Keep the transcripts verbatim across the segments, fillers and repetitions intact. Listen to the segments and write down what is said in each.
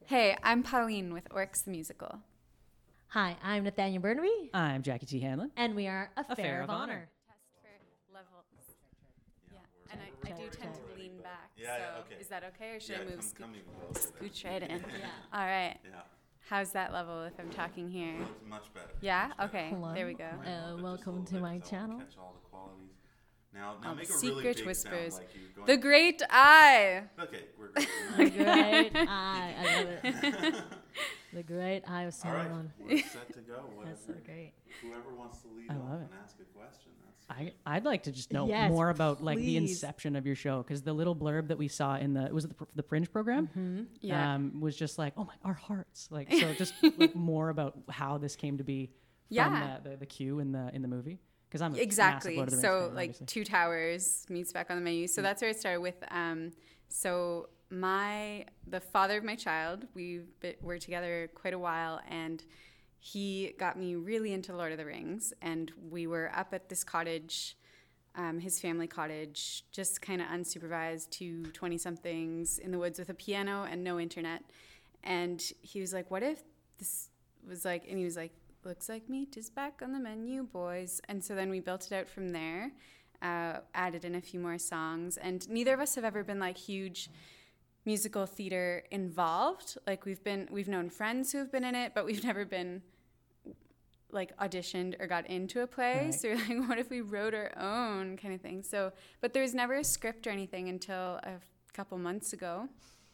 Hey, I'm Pauline with Orcs the Musical. Hi, I'm Nathaniel Burnaby. I'm Jackie T. Hanlon. And we are Affair, Affair of, of Honor. Honor. Test for levels. Yeah, and I, I do tend to lean back. Yeah, so yeah, okay. Is that okay, or should Yeah, I move come, sco- come even closer. then. scooch right in? Yeah. All right. Yeah, How's that level if I'm talking here? it's much better. Yeah? much better. Okay, Hello. there we go. Uh, Right, but just a welcome little to bit my so I can channel. Catch all the qualities. Now, now All make the a really secret big whispers. sound like you're going. The Great Eye! Okay, we're good. The great eye. I love it. The great eye of All right, Sauron. we're set to go. That's so Whatever. great. Whoever wants to lead I off love and it. ask a question. That's I, I'd like to just know Yes, more about like the please. inception of your show, because the little blurb that we saw in the was it the, pr- the Fringe program Mm-hmm. Yeah. um, was just like, oh my, our hearts. Like, so just like more about how this came to be from Yeah. the, the, the cue in the in the movie. Because I'm a Exactly. massive Lord of the Rings So fan, like obviously. Two Towers meets back on the menu. So that's where it started with. Um, so my the father of my child, we were together quite a while, and he got me really into Lord of the Rings. And we were up at this cottage, um, his family cottage, just kind of unsupervised, two twenty-somethings in the woods with a piano and no internet. And he was like, "What if this was like?" And he was like, "Looks like meat is back on the menu, boys." And so then we built it out from there, uh, added in a few more songs. And neither of us have ever been like huge musical theater involved. Like we've been, we've known friends who have been in it, but we've never been like auditioned or got into a play. Right. So we're like, what if we wrote our own kind of thing? So, but there was never a script or anything until a couple months ago,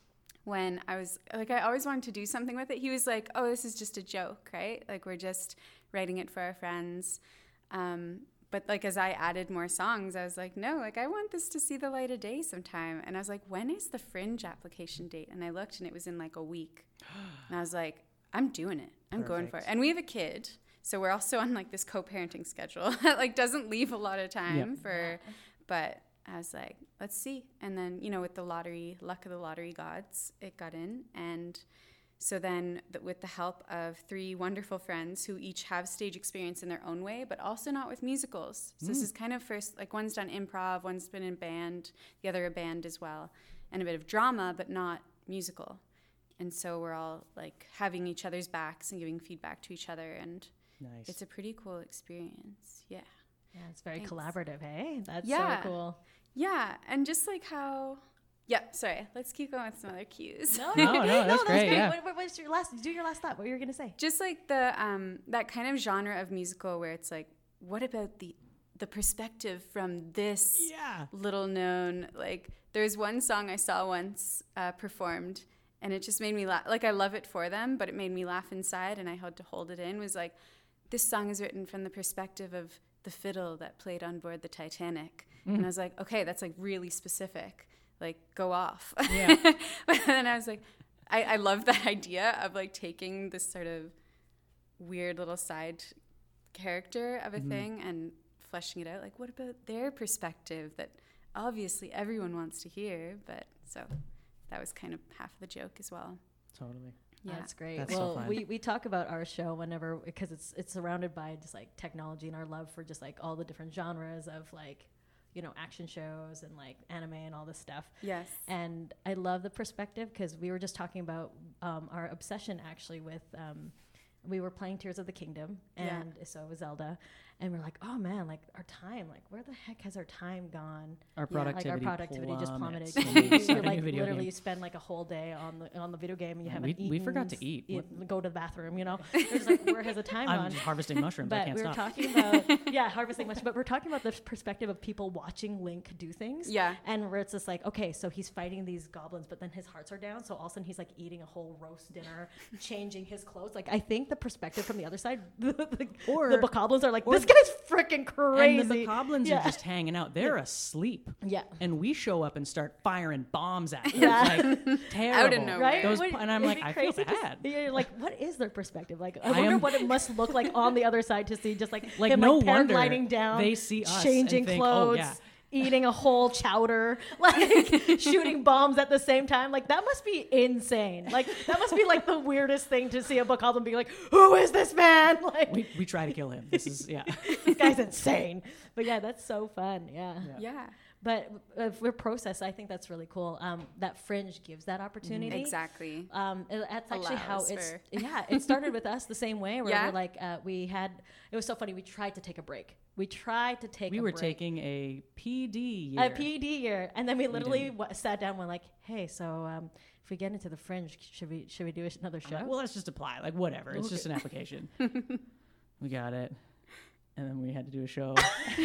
when I was like, I always wanted to do something with it. He was like, "Oh, this is just a joke, right? Like we're just writing it for our friends." Um, but like as I added more songs, I was like, "No, like I want this to see the light of day sometime." And I was like, "When is the Fringe application date?" And I looked, and it was in like a week. And I was like, "I'm doing it. I'm going for it." Perfect. And we have a kid, so we're also on like this co-parenting schedule that like doesn't leave a lot of time Yep. for, but. I was like, let's see. And then, you know, with the lottery, luck of the lottery gods, it got in. And so then th- with the help of three wonderful friends who each have stage experience in their own way, but also not with musicals. So this is kind of first, like one's done improv, one's been in band, the other a band as well, and a bit of drama, but not musical. And so we're all like having each other's backs and giving feedback to each other. And Nice. it's a pretty cool experience. Yeah. Yeah, it's very Thanks. collaborative, hey? That's Yeah. so cool. Yeah, and just like how, yeah, sorry, let's keep going with some other cues. No, no, that's great, yeah. What, what, what's your last, do your last thought, what you were going to say. Just like the, um, that kind of genre of musical where it's like, what about the, the perspective from this Yeah. little known, like there's one song I saw once uh, performed, and it just made me laugh. Like I love it for them, but it made me laugh inside, and I had to hold it in. Was like, this song is written from the perspective of the fiddle that played on board the Titanic. Mm. And I was like, okay, that's like really specific. Like, go off. Yeah. But then I was like, I, I love that idea of like taking this sort of weird little side character of a Mhm. thing and fleshing it out. Like, what about their perspective that obviously everyone wants to hear? But so that was kind of half of the joke as well. Totally. Yeah. That's great. That's so well, fun. we, we talk about our show whenever, because it's it's surrounded by just like technology and our love for just like all the different genres of like, you know, action shows and like anime and all this stuff. Yes. And I love the perspective, because we were just talking about um, our obsession actually with, um, we were playing Tears of the Kingdom, Yeah. and so was Zelda. And we're like, oh man, like our time, like where the heck has our time gone? Our Yeah. productivity, Like our productivity just plummeted. plummets when we you start a like new video literally game. spend like a whole day on the on the video game, and you Yeah, haven't we- eaten. we forgot to eat. eat- What- go to the bathroom, you know. We're just like, where has the time I'm gone? just harvesting mushrooms. I But can't we were stop. talking about yeah, harvesting much. But we're talking about the perspective of people watching Link do things. Yeah. And where it's just like, okay, so he's fighting these goblins, but then his hearts are down. So all of a sudden he's like eating a whole roast dinner, changing his clothes. Like I think the perspective from the other side, the, the, Or- the bokoblins are like, or- this guy's freaking crazy. And the bokoblins Yeah. are just hanging out. They're asleep. Yeah. And we show up and start firing bombs at them. Yeah. Like, terrible. nowhere. Right? Those, Would- and I'm it'd like, be I feel crazy to bad. see- You're like, what is their perspective? Like, I, I wonder am- what it must look like on the other side to see just like, Like, him, no like wonder paragliding down, they see us changing and think, oh, clothes, yeah. eating a whole chowder, like shooting bombs at the same time. Like that must be insane. Like that must be like the weirdest thing to see a bokoblin be like, who is this man? Like We, we try to kill him. This is, yeah. this guy's insane. But yeah, that's so fun. Yeah. Yeah. but uh, for process, I think that's really cool. Um, that Fringe gives that opportunity. Exactly. Um, it- that's actually how Allows it's, for- yeah, it started with us the same way where Yeah. we're like, uh, we had, it was so funny. We tried to take a break. We tried to take We a were break. taking a P D year. A P E D year, and then we literally didn't. w- sat down and were like, "Hey, so um, if we get into the Fringe, should we should we do another I'm show?" like, well, let's just apply. Like, whatever. It's just an application. We got it. And then we had to do a show.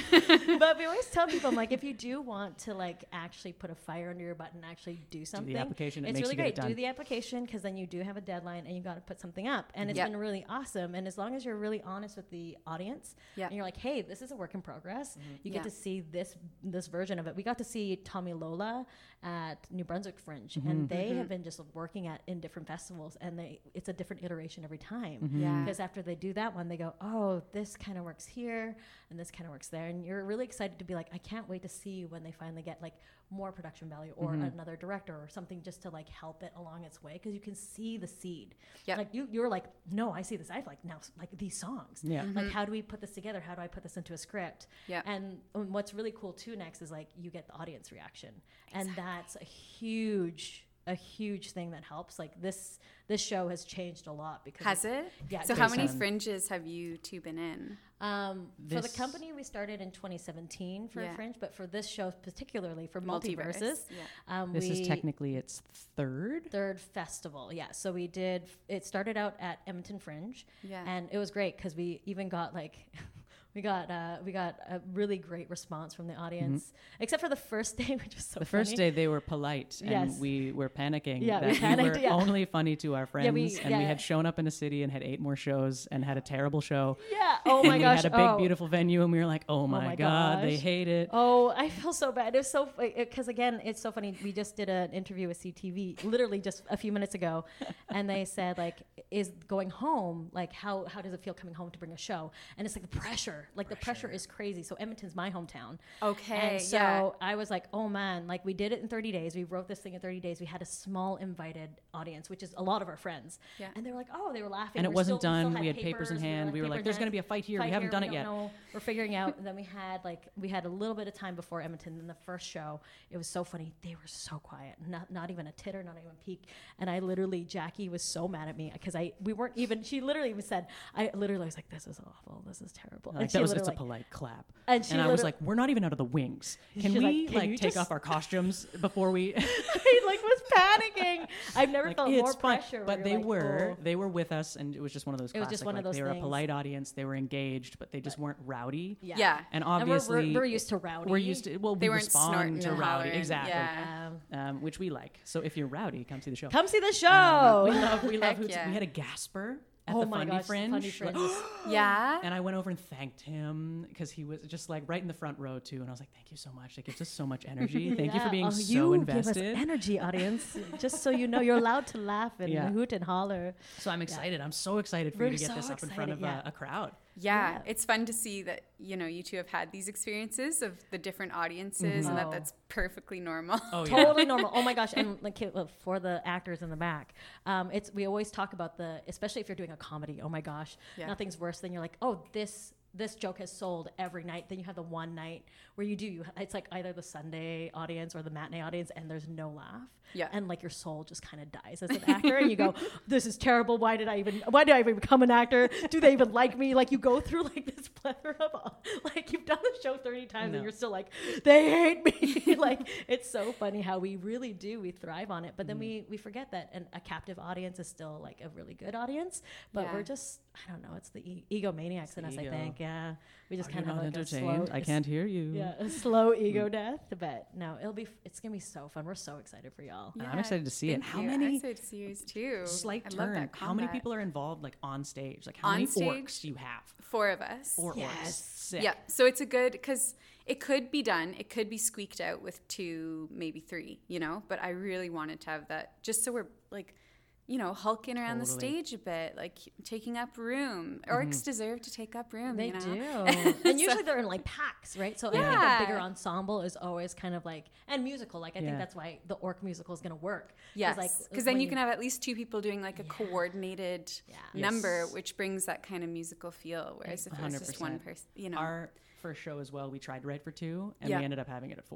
But we always tell people, I'm like, if you do want to like actually put a fire under your butt and actually do something, application, it it's makes really you get great. it done. Do the application because then you do have a deadline and you got to put something up, and it's Yep. been really awesome. And as long as you're really honest with the audience, Yep. and you're like, hey, this is a work in progress, you Yeah. get to see this this version of it. We got to see Tommy Lola at New Brunswick Fringe, and they have been just working at in different festivals, and they it's a different iteration every time. Yeah. Because after they do that one, they go, oh, this kind of works here, and this kind of works there, and you're really excited to be like, I can't wait to see when they finally get like more production value or another director or something just to like help it along its way, because you can see the seed. Yep. Like you, you're like, no, I see this. I've like now like these songs. Yeah. Like how do we put this together? How do I put this into a script? Yeah. And um, what's really cool too next is like you get the audience reaction, and that's a huge a huge thing that helps. Like this this show has changed a lot because Has of- it? Yeah. So it how does. many Um, fringes have you two been in? Um, for the This- company, we started in twenty seventeen for Yeah. Fringe, but for this show particularly for Multiverse, Multiverses, yeah. um, This we is technically its third. third festival. Yeah, so we did. It started out at Edmonton Fringe, Yeah. and it was great because we even got like. We got uh, we got a really great response from the audience, except for the first day, which was so Mm-hmm. The first funny. day they were polite and Yes. we were panicking Yeah, we that we, panicked, were yeah. only funny to our friends, Yeah, we- and we yeah. had shown up in a city and had eight more shows and had a terrible show. Yeah. Oh and my we gosh. had a big oh. beautiful venue and we were like, oh my, my god, they gosh. hate it. Oh, I feel so bad. It was so because again, it's so funny. We just did an interview with C T V, literally just a few minutes ago, and they said like, "Is going home like how how does it feel coming home to bring a show?" And it's like the pressure, like the pressure is crazy. So Edmonton's my hometown. Okay, And so yeah. I was like, oh man, like we did it in thirty days. We wrote this thing in thirty days. We had a small invited audience, which is a lot of our friends. Yeah. And they were like, oh, they were laughing. And it We're wasn't still- we still done. had We had papers in hand. We were paper like, in there's hand. gonna be a fight here. We Fight haven't here, done we it don't yet. know. We're figuring out. And then we had like we had a little bit of time before Edmonton. And the first show, it was so funny. They were so quiet, not not even a titter, not even a peek. And I literally, Jackie was so mad at me because I we weren't even. She literally even said, I literally was like, this is awful. This is terrible. Like, And that she was it's a literally- polite clap. And she I was literally- like, we're not even out of the wings. Can She's we like, like, "Can you take just-" off our costumes before we I like was panicking. I've never like, felt it's more fine. pressure. where But you're they like, were oh. they were with us, and it was just one of those. It was just classic, one of like, those They were a things. polite audience. They were engaged, but they just weren't rowdy. Yeah. Yeah. And And we're- obviously, we're, we're used to rowdy. We're used to well, They we weren't snorting respond to and rowdy, hollering. exactly, Yeah. Um, um, which we like. So if you're rowdy, come see the show. come see the show. Um, we love we love Heck Hoots. yeah. We had a Gasper at oh the my Fundy gosh, Fringe. Fundy Fringe. Yeah. And I went over and thanked him because he was just like right in the front row too. And I was like, "Thank you so much. It gives us so much energy. Thank you for Yeah. being Oh, so you invested." Give us energy, audience. Just so you know, you're allowed to laugh and Yeah. hoot and holler. So I'm excited. I'm so excited for We're you to get so this up in front of excited, a, a crowd. Yeah, Yeah. it's fun to see that, you know, you two have had these experiences of the different audiences and Oh. that that's perfectly normal. Oh yeah. Totally normal. Oh my gosh! And like uh, for the actors in the back, um, it's we always talk about the, especially if you're doing a comedy. Oh my gosh, Yeah. nothing's worse than you're like, oh this this joke has sold every night. Then you have the one night where you do. You, it's like either the Sunday audience or the matinee audience, and there's no laugh. Yeah. And like your soul just kind of dies as an actor, and you go, "This is terrible. Why did I even? Why did I even become an actor? Do they even like me?" Like you go through like this plethora of, like you've done the show thirty times, No. and you're still like, "They hate me." Like it's so funny how we really do. We thrive on it, but then we we forget that an, a captive audience is still like a really good audience. But Yeah. we're just, I don't know. It's the e- egomaniacs in the us. ego. I think. Yeah. We just Are kind you of not have like a slow. entertained? I can't hear you. Yeah, a slow ego death. But no, it'll be. f- It's gonna be so fun. We're so excited for y'all. I'm excited to see it. Thank How you. I'm many excited to see yours too. Slight I love turn. that How many combat. people are involved like on stage? Like how On many stage? orcs do you have? Four of us. Four orcs. Yes. Sick. Yeah, so it's a good because it could be done. It could be squeaked out with two, maybe three, you know. But I really wanted to have that just so we're like, you know, hulking around the Totally. stage a bit, like taking up room. Orcs deserve to take up room. They you know? do. And usually they're in like packs, right? So I think Yeah. a bigger ensemble is always kind of like, and musical. Like I Yeah. think that's why the orc musical is going to work. 'Cause, Yes, like, because then when you can have at least two people doing like a coordinated Yeah. number, Yes. which brings that kind of musical feel. Whereas if it was just one one hundred percent. person, you know, Our first show as well, we tried to write for two, and Yeah. we ended up having it at four.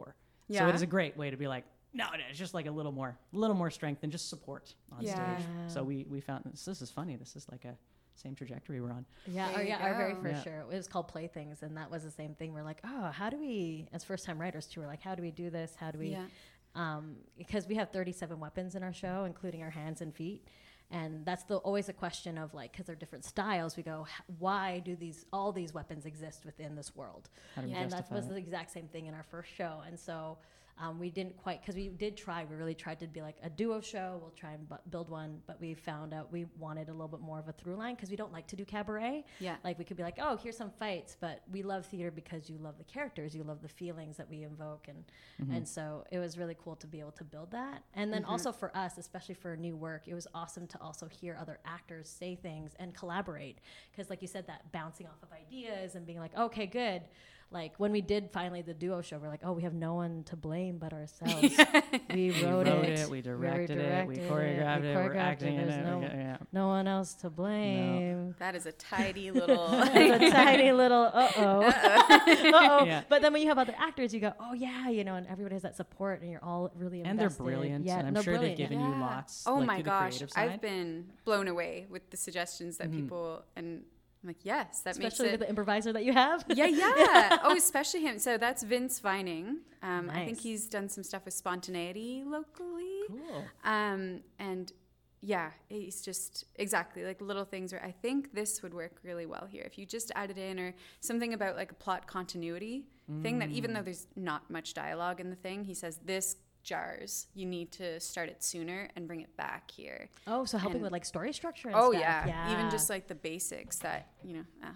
So Yeah. it is a great way to be like, no, no, it's just like a little more, a little more strength and just support on Yeah. stage. So we we found this. This is funny. This is like a same trajectory we're on. Yeah, There or you yeah, our very go. first Yeah. show. It was called Playthings, and that was the same thing. We're like, oh, how do we, as first time writers too, we're like, how do we do this? How do we, Yeah. um, because we have thirty-seven weapons in our show, including our hands and feet. And that's the always a question of like, because they're different styles, we go, "H- why do these all these weapons exist within this world? How do we And that justify was it? the exact same thing in our first show. And so um, we didn't quite, because we did try, we really tried to be like a duo show. We'll try and bu- build one, but we found out we wanted a little bit more of a through line because we don't like to do cabaret. Yeah. Like we could be like, oh, here's some fights, but we love theater because you love the characters, you love the feelings that we invoke, and Mm-hmm. and so it was really cool to be able to build that. And then also for us, especially for new work, it was awesome to also hear other actors say things and collaborate because, like you said, that bouncing off of ideas and being like, okay, good. Like when we did finally the duo show, we're like, oh, we have no one to blame but ourselves. we We wrote, wrote it, it, we directed it, we directed choreographed it, we're choreographed acting in There's it. no, we got- yeah. no one else to blame. That is a tidy little. It's a tiny little uh-oh. uh-oh. Yeah. But then when you have other actors, you go, oh, yeah, you know, and everybody has that support, and you're all really And they're invested. brilliant, Yeah, and I'm they're sure brilliant. they've given Yeah. you lots. Oh like, my through the gosh, creative side. I've been blown away with the suggestions that people and I'm like, yes, that Especially makes with it. the improviser that you have. Yeah, yeah. Oh, especially him. So that's Vince Vining. Um, I think Nice. he's done some stuff with Spontaneity locally. Cool. Um, and yeah, he's just exactly like little things where I think this would work really well here. If you just added in or something about like a plot continuity thing that even though there's not much dialogue in the thing, he says this jars. You need to start it sooner and bring it back here. Oh, so helping And- with like story structure and Oh stuff. yeah. Even just like the basics that, you know, ah,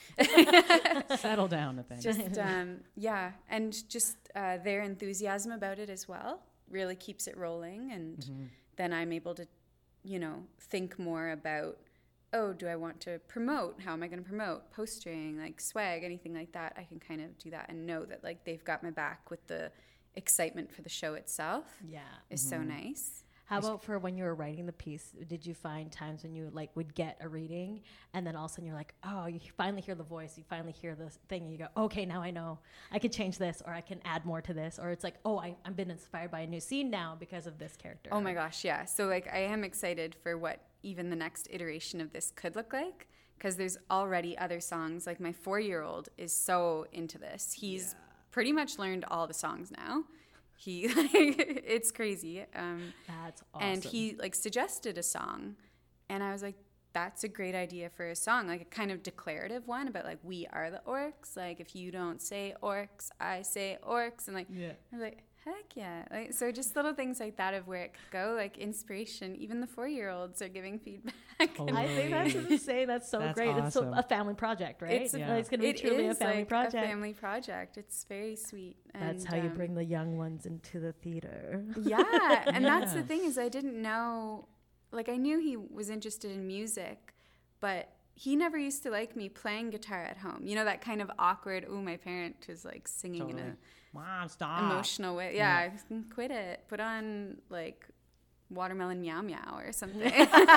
Settle down, I think. just um, yeah, and just uh, their enthusiasm about it as well really keeps it rolling, and Mm-hmm. then I'm able to, you know, think more about, oh, do I want to promote? How am I going to promote? Postering, like swag, anything like that. I can kind of do that and know that like they've got my back with the excitement for the show itself Yeah. is so nice. How about for when you were writing the piece? Did you find times when you like would get a reading and then all of a sudden you're like, oh, you finally hear the voice, you finally hear this thing, and you go, okay, now I know I could change this, or I can add more to this, or it's like, oh, I, I've been inspired by a new scene now because of this character. Oh my gosh, yeah. So like I am excited for what even the next iteration of this could look like, because there's already other songs. Like my four-year-old is so into this. He's pretty much learned all the songs now. He like it's crazy. Um, That's awesome. and he like suggested a song, and I was like, that's a great idea for a song, like a kind of declarative one about like we are the orcs. Like if you don't say orcs, I say orcs, and like Yeah. I was like, heck yeah. Like, so just little things like that of where it could go, like inspiration. Even the four-year-olds are giving feedback. Totally. I think that's insane. That's so That's great. It's so, awesome. a family project, right? It's, Yeah. It's going to be it truly a is family like project. a family project. It's very sweet. That's and, how you um, bring the young ones into the theater. Yeah, and that's the Yeah. thing is I didn't know, like I knew he was interested in music, but he never used to like me playing guitar at home. You know, that kind of awkward, oh, my parent was like singing Totally. in Mom, a stop. emotional way. Yeah, quit it. Put on like Watermelon Meow Meow or something.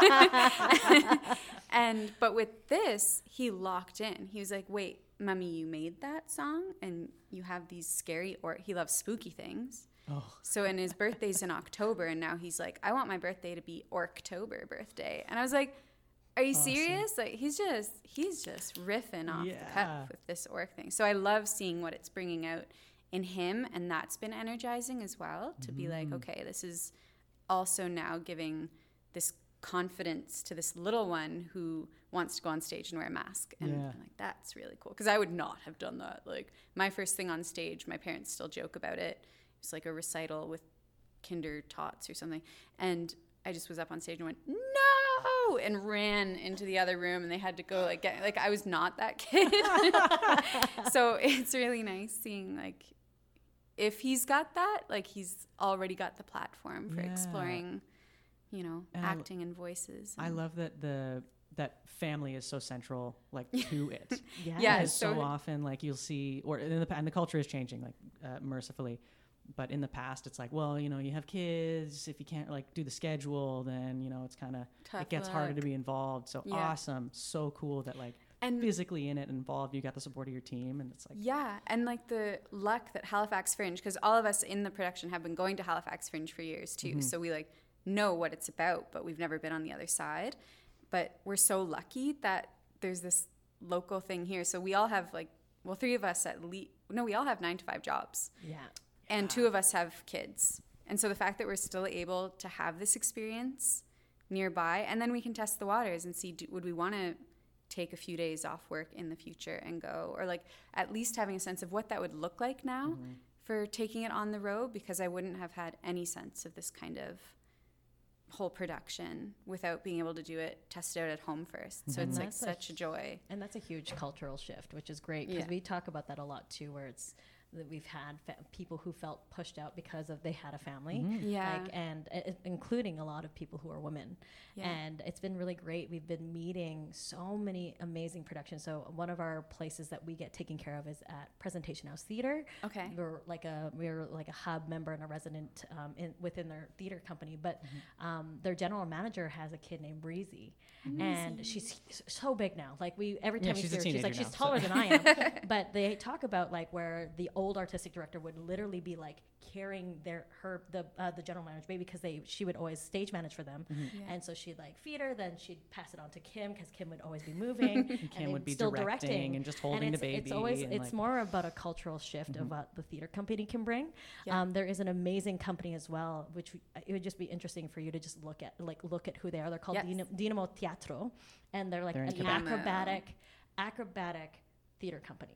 And but with this, he locked in. He was like, wait, Mummy, you made that song and you have these scary, or he loves spooky things. Oh. So and his birthday's in October, and now he's like, I want my birthday to be Orktober birthday. And I was like, are you Awesome. serious? Like he's just he's just riffing off the Yeah. cuff with this orc thing. So I love seeing what it's bringing out in him, and that's been energizing as well to be like, okay, this is also now giving this confidence to this little one who wants to go on stage and wear a mask. And Yeah. I'm like, that's really cool. Because I would not have done that. Like my first thing on stage, my parents still joke about it. It's like a recital with kinder tots or something. And I just was up on stage and went, no, and ran into the other room, and they had to go like get, like I was not that kid. So it's really nice seeing like if he's got that, like he's already got the platform for Yeah. exploring, you know, And I- acting and voices. I and- love that the that family is so central, like to it. Yeah. Yeah, Because so, so- often, like you'll see, or in the pa- and the culture is changing, like uh, mercifully. But in the past, it's like, well, you know, you have kids. If you can't like do the schedule, then you know it's kind of Tough it gets harder to luck. be involved. So Yeah. awesome, so cool that like And physically in it, involved. You got the support of your team, and it's like yeah, and like the luck that Halifax Fringe, because all of us in the production have been going to Halifax Fringe for years too, Mhm. so we like know what it's about, but we've never been on the other side. But we're so lucky that there's this local thing here. So we all have like, well, three of us at least, no, we all have nine to five jobs, Yeah. and two of us have kids. And so the fact that we're still able to have this experience nearby, and then we can test the waters and see, do, would we want to take a few days off work in the future and go, or like at least having a sense of what that would look like now Mhm. for taking it on the road, because I wouldn't have had any sense of this kind of whole production without being able to do it, test it out at home first. So Mhm. it's like That's a such a joy. And that's a huge cultural shift, which is great because Yeah. we talk about that a lot too, where it's that we've had fa- people who felt pushed out because of they had a family. Mhm. Yeah. Like, and uh, including a lot of people who are women. Yeah. And it's been really great. We've been meeting so many amazing productions. So one of our places that we get taken care of is at Presentation House Theater. Okay. We're like a we're like a hub member and a resident um, in within their theater company. But Mm-hmm. um, their general manager has a kid named Breezy, and she's s- so big now. Like we every Yeah, time we she's see a her, she's like teenager she's now, taller so- than I am. But they talk about like where the old artistic director would literally be like carrying their her the uh, the general manager baby because they she would always stage manage for them, Mhm. Yeah. and so she'd like feed her, then she'd pass it on to Kim because Kim would always be moving, and Kim they would be still directing, and just holding and the it's, baby. It's always and it's like, more about a cultural shift Mhm. of what the theater company can bring. Yeah. Um, there is an amazing company as well, which we, it would just be interesting for you to just look at, like look at who they are. They're called Yes. Dino, Dinamo Teatro, and they're like They're in an Quebec. acrobatic acrobatic theater company.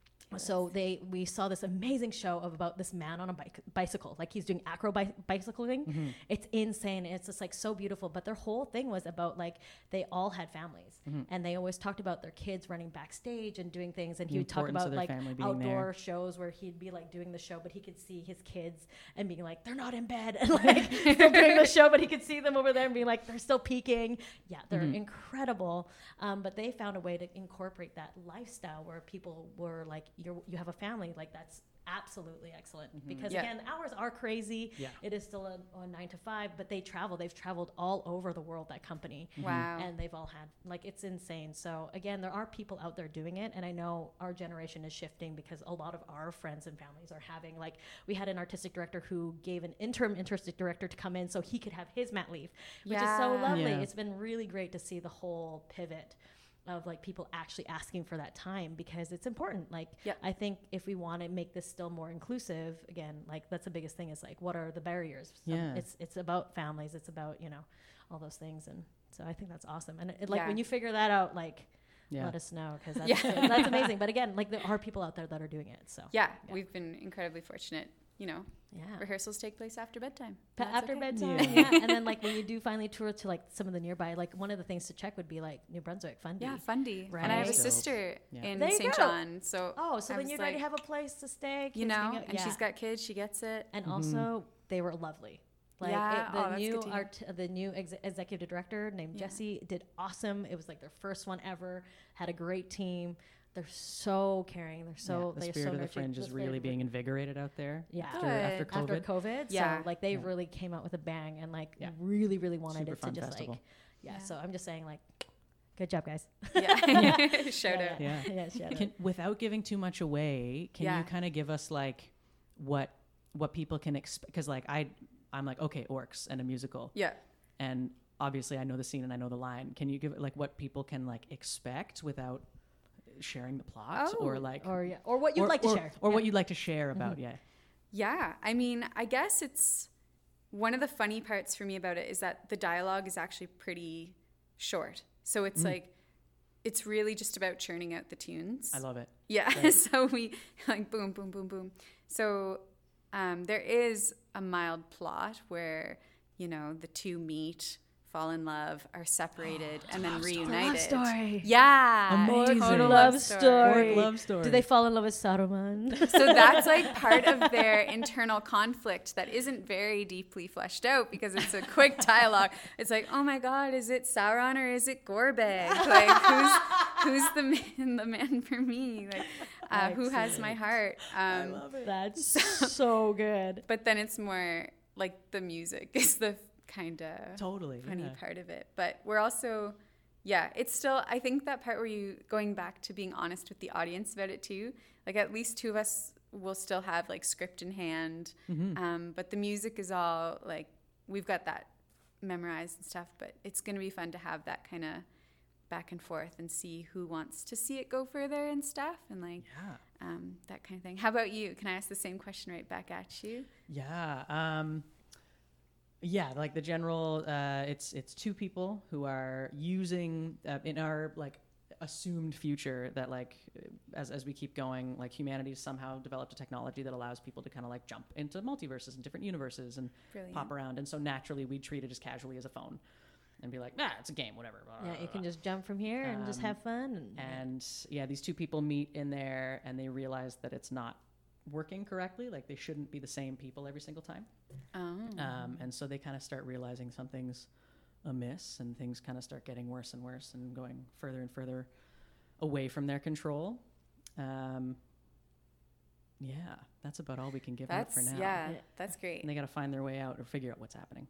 So they we saw this amazing show of about this man on a bike, bicycle, like he's doing acro bi- bicycling. Mhm. It's insane. It's just like so beautiful. But their whole thing was about like they all had families, Mhm. and they always talked about their kids running backstage and doing things. And The he would talk importance of about their like family being outdoor there. shows where he'd be like doing the show, but he could see his kids and being like they're not in bed and like still doing the show, but he could see them over there and being like they're still peaking. Yeah, they're Mhm. incredible. Um, but they found a way to incorporate that lifestyle where people were like, you're, you have a family, like that's absolutely excellent. Mhm. Because Yeah. again, hours are crazy. Yeah. It is still a, a nine to five, but they travel. They've traveled all over the world, that company. Wow. And they've all had, like, it's insane. So again, there are people out there doing it. And I know our generation is shifting because a lot of our friends and families are having, like, we had an artistic director who gave an interim artistic director to come in so he could have his mat leave, which is so Yeah. lovely. Yeah. It's been really great to see the whole pivot of like people actually asking for that time because it's important. Like, Yep. I think if we want to make this still more inclusive, again, like that's the biggest thing is like, what are the barriers? Some- Yeah. It's, it's about families. It's about, you know, all those things. And so I think that's awesome. And it, like Yeah. when you figure that out, like, Yeah. let us know. Cause that's, Yeah. that's amazing. But again, like there are people out there that are doing it. So yeah, Yeah. we've been incredibly fortunate. You know, yeah. rehearsals take place after bedtime. Pa- That's after okay. bedtime, Yeah. yeah. And then like when you do finally tour to like some of the nearby, like one of the things to check would be like New Brunswick, Fundy. Yeah, Fundy. Right. And I have a Dope. sister Yeah. in There you Saint go. John. So Oh, so I then was you already like, have a place to stay. you kids know, hang out- and yeah. she's got kids, she gets it. And Mhm. also, they were lovely. Like Yeah, it, oh, the that's new good to hear. art, the new ex- executive director named Yeah. Jesse did awesome. It was like their first one ever. Had a great team. They're so caring. They're so yeah, the they're spirit so of the nurturing. fringe The is spirit really of being invigorated out there Yeah. after, after Good. COVID. after COVID. Yeah. So like they Yeah. really came out with a bang and like Yeah. really really wanted Super it to fun just festival. like yeah, Yeah. So I'm just saying like good job guys. Yeah. Shout yeah, out. Yeah. Yeah, yeah, shout out. Can, without giving too much away, can Yeah. you kind of give us like what what people can expect? Because like I, I'm like okay, orcs and a musical, Yeah. and obviously I know the scene and I know the line. Can you give like what people can like expect without sharing the plot Oh. or like Or yeah, or what you'd or, like to or, share. or Yeah. what you'd like to share about? Yeah. Yeah, I mean, I guess it's one of the funny parts for me about it is that the dialogue is actually pretty short. So it's Mm. like, it's really just about churning out the tunes. I love it. Yeah. Right. So we like boom, boom, boom, boom. So um, there is a mild plot where, you know, the two meet, fall in love, are separated, and then reunited. Love story. Yeah. Amazing. Total Love love story. story. Orc love story. Do they fall in love with Saruman? So that's like part of their internal conflict that isn't very deeply fleshed out because it's a quick dialogue. It's like, oh my God, is it Sauron or is it Gorbag? Like, who's who's the man, the man for me? Like, uh, who has my heart? Um, it. That's so good. but then it's more like the music is the kind of Totally. funny yeah. part of it. But we're also Yeah, it's still, I think that part where you, going back to being honest with the audience about it too, like at least two of us will still have like script in hand. Mm-hmm. Um, but the music is all like, we've got that memorized and stuff, but it's going to be fun to have that kind of back and forth and see who wants to see it go further and stuff and like Yeah. um, that kind of thing. How about you? Can I ask the same question right back at you? Yeah. Um, yeah, like the general, uh, it's it's two people who are using uh, in our like assumed future that like as as we keep going, like humanity somehow developed a technology that allows people to kind of like jump into multiverses and different universes and Brilliant. pop around, and so naturally we treat it as casually as a phone and be like, nah, it's a game, whatever. blah, Yeah, blah, you can blah. just jump from here and just Um, have fun. And, And yeah, these two people meet in there and they realize that it's not working correctly. Like they shouldn't be the same people every single time. Oh. Um, and so they kind of start realizing something's amiss and things kind of start getting worse and worse and going further and further away from their control. Um, yeah, that's about all we can give That's, out for now. yeah, Yeah. that's great. And they got to find their way out or figure out what's happening.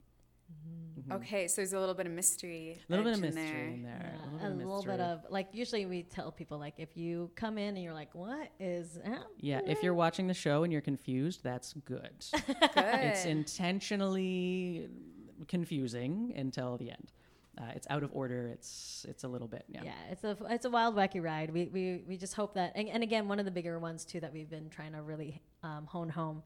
Mhm. Okay, so there's a little bit of mystery. A little bit edge of in mystery there. in there. Yeah, a little, a bit, of little mystery. bit of like usually we tell people like if you come in and you're like what is happening? Yeah, if you're watching the show and you're confused, that's good. Good. It's intentionally confusing until the end. Uh, it's out of order. It's it's a little bit. Yeah. Yeah, it's a it's a wild wacky ride. We we, we just hope that and, and again one of the bigger ones too that we've been trying to really um, hone home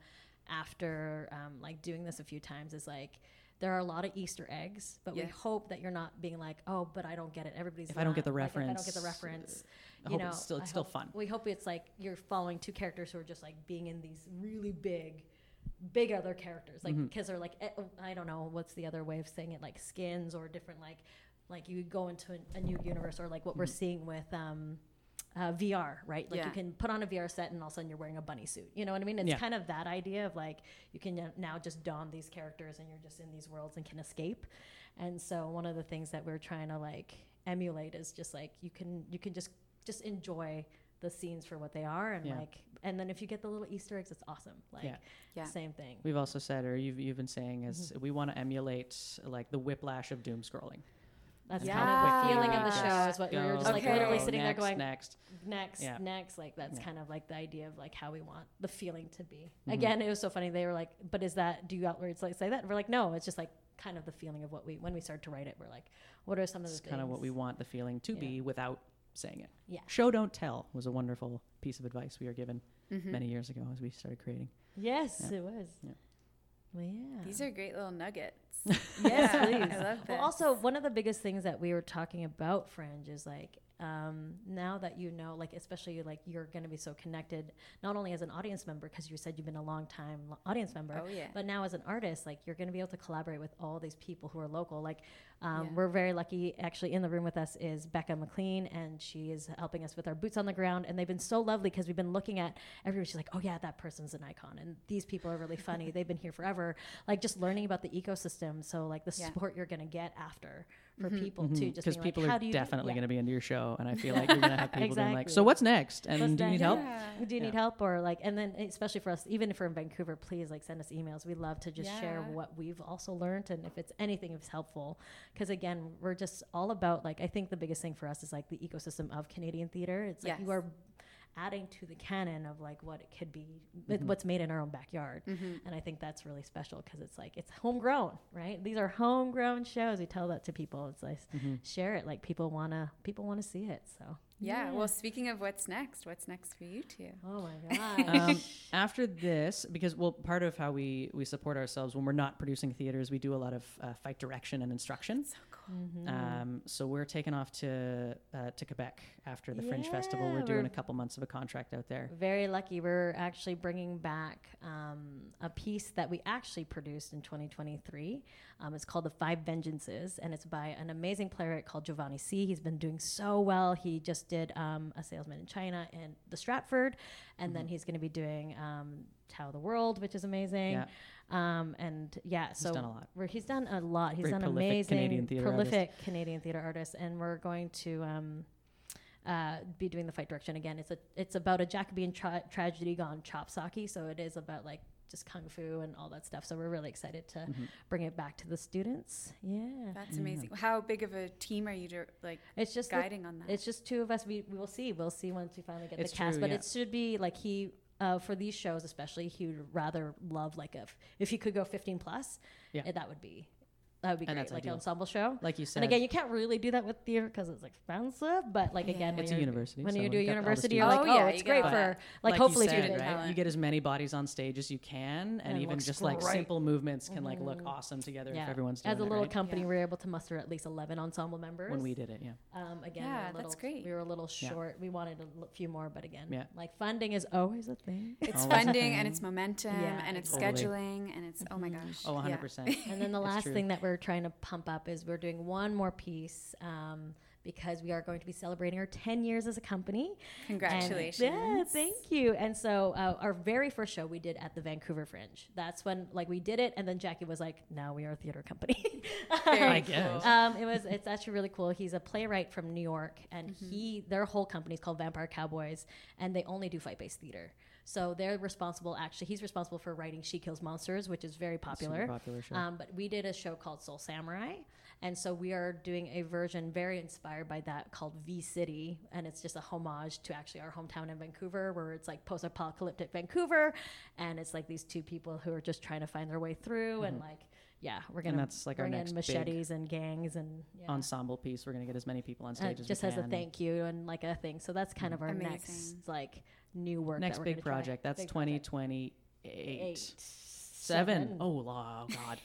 after um, like doing this a few times is like there are a lot of Easter eggs, but we Yes. hope that you're not being like, oh, but I don't get it. Everybody's If I don't get the like, if I don't get reference, the reference, I you hope know, it's still- it's I still hope- fun. We hope it's like you're following two characters who are just like being in these really big, big other characters, like Mhm. because they're like eh, I don't know what's the other way of saying it, like skins or different like like you go into a, a new universe or like what we're Mhm. seeing with um, uh, V R, right? Like Yeah. you can put on a V R set and all of a sudden you're wearing a bunny suit. You know what I mean? It's Yeah. kind of that idea of like you can n- now just don these characters and you're just in these worlds and can escape. And so one of the things that we're trying to like emulate is just like you can you can just just enjoy the scenes for what they are and Yeah. like and then if you get the little Easter eggs, it's awesome. Like Yeah. Yeah. same thing. We've also said, or you've you've been saying, is Mm-hmm. we want to emulate like the whiplash of doom scrolling. That's And kind how of the quickly feeling we of the just show is what we were just like go, literally go, sitting next, there going next. next, Yeah. next. Like that's Yeah. kind of like the idea of like how we want the feeling to be. Mhm. Again, it was so funny. They were like, "But is that? Do you outwards like say that?" And we're like, "No, it's just like kind of the feeling of what we when we started to write it. We're like, what are some of It's the kind of what we things- want the feeling to Yeah. be without saying it. Yeah. Show don't tell was a wonderful piece of advice we were given Mhm. many years ago as we started creating. Yes, Yeah. it was. Yeah. Well, yeah. These are great little nuggets. Yes, Yeah, please. I love this. Well, also one of the biggest things that we were talking about Fringe is like um, now that you know, like especially like you're going to be so connected, not only as an audience member because you said you've been a long time lo- audience member, Oh, yeah. but now as an artist, like you're going to be able to collaborate with all these people who are local. Like um, Yeah. we're very lucky. Actually, in the room with us is Becca McLean, and she is helping us with our boots on the ground. And they've been so lovely because we've been looking at everybody. She's like, oh yeah, that person's an icon, and these people are really funny. They've been here forever. Like just learning about the ecosystem. So like the Yeah. support you're going to get after for Mhm. people too. Just Because being people like, how are do you do- definitely yeah. going to be into your show, and I feel like you're going to have people being like, Exactly. "So what's next? And What's do you need next? help?" Yeah. Do you need Yeah. help or like, and then especially for us, even if we're in Vancouver, please like send us emails. We love to just share Yeah. what we've also learned and if it's anything is helpful. Because again, we're just all about like, I think the biggest thing for us is like the ecosystem of Canadian theater. It's like you Yes. are adding to the canon of like what it could be, with Mhm. what's made in our own backyard. Mhm. And I think that's really special because it's like, it's homegrown, right? These are homegrown shows. We tell that to people. It's like, Mhm. share it. Like people want to, people want to see it. So Yeah. Well, speaking of what's next, what's next for you two? oh my God. um, after this, because well, part of how we we support ourselves when we're not producing theaters, we do a lot of uh, fight direction and instruction. So cool. Mhm. Um, so we're taking off to uh, to Quebec after the Fringe Festival. We're Yeah, doing we're- a couple months of a contract out there. Very lucky. We're actually bringing back um, a piece that we actually produced in twenty twenty-three. Um, it's called The Five Vengeances, and it's by an amazing playwright called Giovanni C. He's been doing so well. He just did um, A Salesman in China and The Stratford, and then he's going to be doing um, Tao the World, which is amazing. Yeah. Um, and yeah, so done a lot. We're, he's done a lot. He's Very done prolific amazing, Canadian theater prolific Canadian theater artist, and we're going to um, uh, be doing the fight direction again. It's a it's about a Jacobean tra- tragedy gone chopsaki, so it is about like just kung fu and all that stuff. So we're really excited to Mhm. bring it back to the students. Yeah. That's amazing. How big of a team are you dir- like It's just the- guiding on that? It's just two of us. We, we will see. We'll see once we finally get It's the cast. true, but yeah. it should be like he, uh, for these shows especially, he would rather love like a, f- if he could go fifteen plus, Yeah. eh, that would be, that would be And great. that's Like ideal. an ensemble show. Like you said, And again, you can't really do that with theater because it's expensive. But like Yeah. again, when it's a you're, university. when so you do a we've got all the university, you're students. like, Oh, oh, yeah, it's you great got for that. like, like hopefully you it's said, good right? talent. You get as many bodies on stage as you can, and, And it even looks just like great. simple movements can like look awesome together Yeah. if everyone's doing As a it, little right? company, Yeah. we were able to muster at least eleven ensemble members. When we did it, yeah. Um, again, we Yeah, were a that's little, great. We were a little Yeah. short. We wanted a l- few more, but again, Yeah. like funding is always a thing. It's Always a funding and thing. it's momentum Yeah, and it's totally. scheduling and it's oh my gosh. Oh, one hundred Yeah. percent. And then the It's last true. thing that we're trying to pump up is we're doing one more piece um, because we are going to be celebrating our ten years as a company. And- Congratulations. yeah, thank you. And so uh, our very first show we did at the Vancouver Fringe. That's when like we did it, and then Jackie was like, "Now we are a theater company." Very I cool. guess. um, it was it's actually really cool. He's a playwright from New York, and Mm-hmm. he their whole company is called Vampire Cowboys, and they only do fight based theater. So they're responsible. Actually, he's responsible for writing She Kills Monsters, which is very popular. Super popular show. Um, but we did a show called Soul Samurai. And so we are doing a version very inspired by that called V City. And it's just a homage to actually our hometown in Vancouver, where it's like post apocalyptic Vancouver. And it's like these two people who are just trying to find their way through. And like, yeah, we're going to that's like our bring next in big machetes and gangs and yeah. Ensemble piece. We're gonna get as many people on Uh, stage as just we as can. a thank you and like a thing. So that's kind of our Amazing. next like new work. Next that we're big gonna try. project. That's Big twenty project. twenty-eight. Eight. Seven. Seven. Oh, wow, God.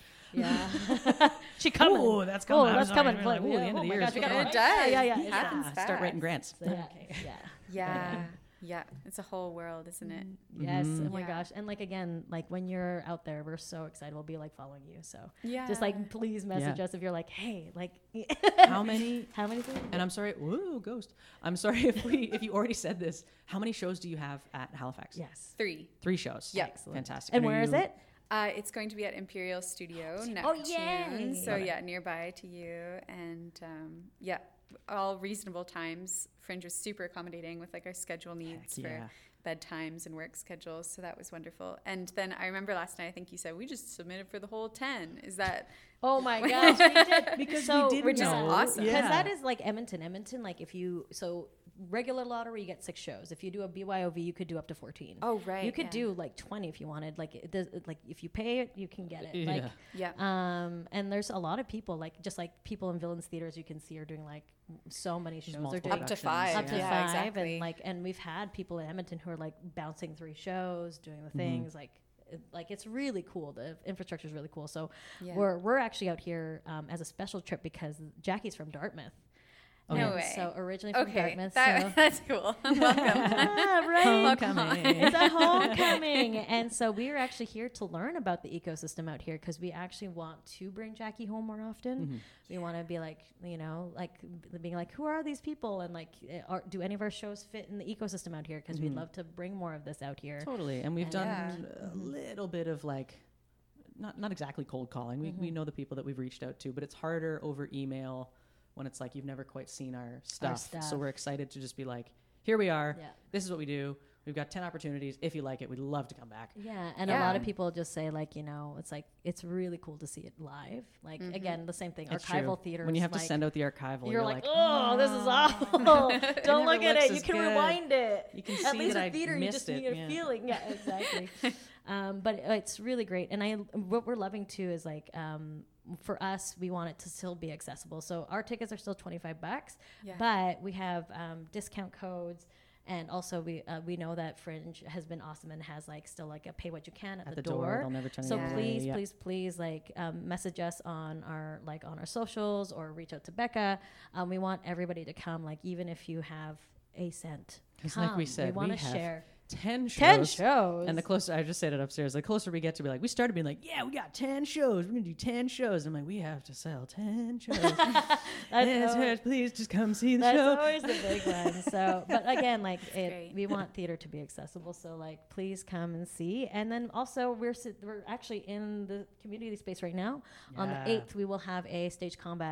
Yeah. she coming. Ooh, that's Oh, coming. I that's was coming. already like, ooh, the Yeah, end of oh the my year gosh, is we fucking gotta- It on. does. Yeah, yeah, It yeah. happens Yeah, start writing fast. grants. So, yeah. yeah. Yeah. Yeah. It's a whole world, isn't it? Yes. Mhm. Oh my Yeah. gosh. And like again, like when you're out there, we're so excited. We'll be like following you. So Yeah. just like please message Yeah. us if you're like, hey, like How many? how many things? And I'm sorry. Woo, ghost. I'm sorry if we if you already said this. How many shows do you have at Halifax? Yes. three. Three shows. Yeah. Excellent. Fantastic. And are where is you- it? Uh, it's going to be at Imperial Studio next Oh, yay. June. So Love it. yeah, nearby to you, and um, yeah, all reasonable times. Fringe was super accommodating with like our schedule needs Heck for yeah. bedtimes and work schedules. So that was wonderful. And then I remember last night, I think you said we just submitted for the whole ten. Is that Oh my gosh, we did Because so we didn't which is know. awesome because Yeah. that is like Edmonton. Edmonton, like if you so regular lottery, you get six shows. If you do a B Y O V, you could do up to fourteen. oh right, you could yeah. do like twenty if you wanted. Like it does, like if you pay it, you can get it. Yeah. Like yeah. um, and there's a lot of people like just like people in Villains theaters you can see are doing like so many shows. They're multiple doing Up to productions, five. up to yeah, five exactly. and like and we've had people in Edmonton who are like bouncing three shows, doing Mm-hmm. the things like. it- Like it's really cool. The infrastructure is really cool. So Yeah. we're we're actually out here um, as a special trip because Jackie's from Dartmouth. Oh, No And way. So originally from Okay, Dartmouth. that, so that's cool. Welcome. Ah, right. Homecoming. It's a homecoming. And so we are actually here to learn about the ecosystem out here because we actually want to bring Jackie home more often. Mm-hmm. We want to be like, you know, like b- being like, who are these people? And like, eh, are, do any of our shows fit in the ecosystem out here? Because Mm-hmm. we'd love to bring more of this out here. Totally. And we've And- done Yeah. a little bit of like, not not exactly cold calling. We, we know the people that we've reached out to, but it's harder over email when it's like you've never quite seen our stuff. So stuff. we're excited to just be like, here we are. Yeah. This is what we do. We've got ten opportunities. If you like it, we'd love to come back. Yeah, and a lot Yeah. of people just say like, you know, it's like it's really cool to see it live. Like Mm-hmm. again, the same thing. It's Archival true. theater. When you have like, to send out the archival, you're, you're, like, like, oh, this is awful. Don't never look at looks it. You as can good. rewind it. You can At see least that with I theater, you missed just it. need a Yeah. feeling. Yeah, exactly. um, but it's really great, and I what we're loving too is like um, for us, we want it to still be accessible. So our tickets are still twenty-five bucks, Yeah. but we have um, discount codes. And also, we uh, we know that Fringe has been awesome and has like still like a pay what you can at, At the, the door, they'll never turn So you away, please, yeah. please, please, like um, message us on our like on our socials or reach out to Becca. Um, we want everybody to come, like even if you have a cent. 'Cause like we come. said, we want we to have share ten shows. ten shows. And the closer, I just said it upstairs, the closer we get to be like, we started being like, yeah, we got ten shows. We're going to do ten shows. And I'm like, we have to sell ten shows. That's Yes, always- yes, please just come see the That's show. always the big one. So, but again, like it, great. we want theater to be accessible. So, like, please come and see. And then also, we're sit- we're actually in the community space right now. On the Yeah. eighth, we will have a stage combat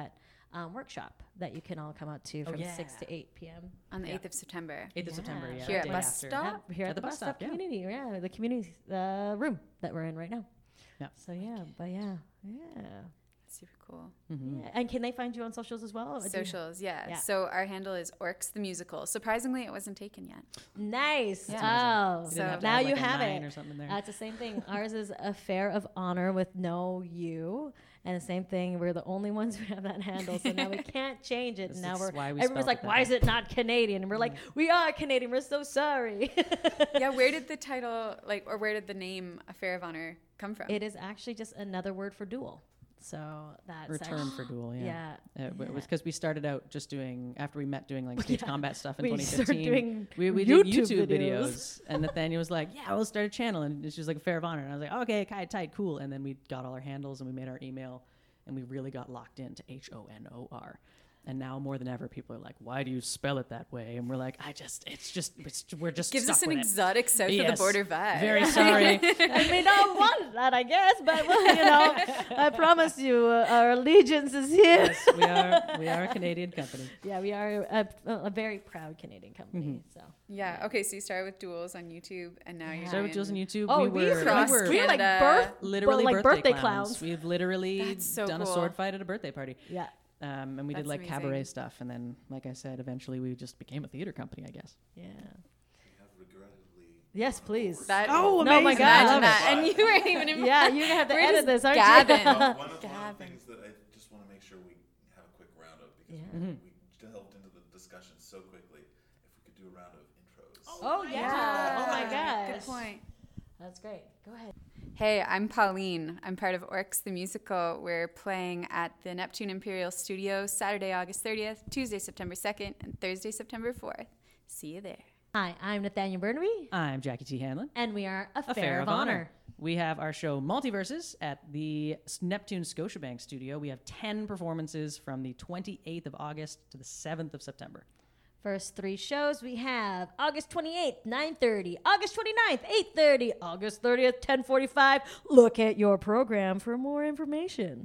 um, workshop that you can all come out to Oh, from yeah. six to eight p.m. On the Yeah. eighth of September. eighth of Yeah. September, yeah. Here at day Bus after. Stop? Yeah, here at, the, bus stop, yeah. community, yeah, the community uh, room that we're in right now. Yeah. So yeah, but yeah, yeah. Super cool. Mhm. yeah. And can they find you on socials as well? Or do you- Socials, yeah. Yeah. So our handle is Orcs the Musical. Surprisingly, it wasn't taken yet. Nice. Yeah. Oh, You didn't So- have to now have, you like, a have nine it. or something there. Uh, it's the same thing. Ours is Affair of Honor with no U. And the same thing, we're the only ones who have that handle, so now we can't change it. This And now is we're why we everyone's spelled like, it that why way. is it not Canadian? And we're like, we are Canadian. We're so sorry. Yeah, where did the title, like, or where did the name Affair of Honor come from? It is actually just another word for duel. So that's Return actually- for duel, yeah. Yeah. Uh, it yeah. was because we started out just doing, after we met doing like stage Yeah. combat stuff in We twenty started fifteen. doing we we did YouTube YouTube videos. videos. And Nathaniel was like, yeah, we'll start a channel. And she was like, Affair of Honor. And I was like, okay, kind of tight, cool. And then we got all our handles and we made our email and we really got locked into H O N O R. And now more than ever, people are like, why do you spell it that way? And we're like, I just, it's just, it's, we're just Gives stuck us an with it. exotic south of the Yes. border vibe. Very sorry. And we don't want that, I guess, but well, you know, I promise you, uh, our allegiance is here. Yes, we are, we are a Canadian company. Yeah, we are a, a, a very proud Canadian company. Mhm. So Yeah. Okay. So you started with duels on YouTube, and now you're Started with doing- Jules on YouTube. oh, we we, were, Cross we were we were like Canada. birth, literally like birthday, birthday clowns. clowns. We've literally That's so done a cool. sword fight at a birthday party. Yeah, Um, and we did That's like amazing. cabaret stuff. And then, like I said, eventually we just became a theater company, I guess. yeah. We have regrettably. Yes, please. That, Oh, no, my amazing. God, I Imagine love that. And you weren't even in. Yeah, you're gonna have to We're edit just this, aren't gabbing. you? Well, one, of, one of the Gabbing. things that I just want to make sure we have a quick round of because Yeah. Mhm. we delved into the discussion so quickly. If we could do a round of intros. Oh yeah. Oh my Good gosh. point. That's great. Go ahead. Hey, I'm Pauline. I'm part of Orcs the Musical. We're playing at the Neptune Imperial Studio Saturday, August thirtieth, Tuesday, September second, and Thursday, September fourth. See you there. Hi, I'm Nathaniel Burnaby, I'm Jackie T. Hanlon. and we are Affair, Affair of Honor. We have our show Multiverses at the Neptune Scotiabank studio. We have ten performances from the twenty-eighth of August to the seventh of September. First three shows we have August twenty-eighth, nine thirty, August twenty-ninth, eight thirty, August thirtieth, ten forty-five. Look at your program for more information.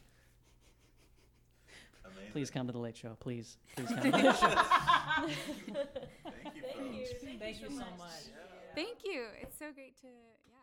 Amazing. Please come to the late show. Please. Please come to the late show. Thank you, folks. Thank you so much. Thank you. It's so great to. Yeah.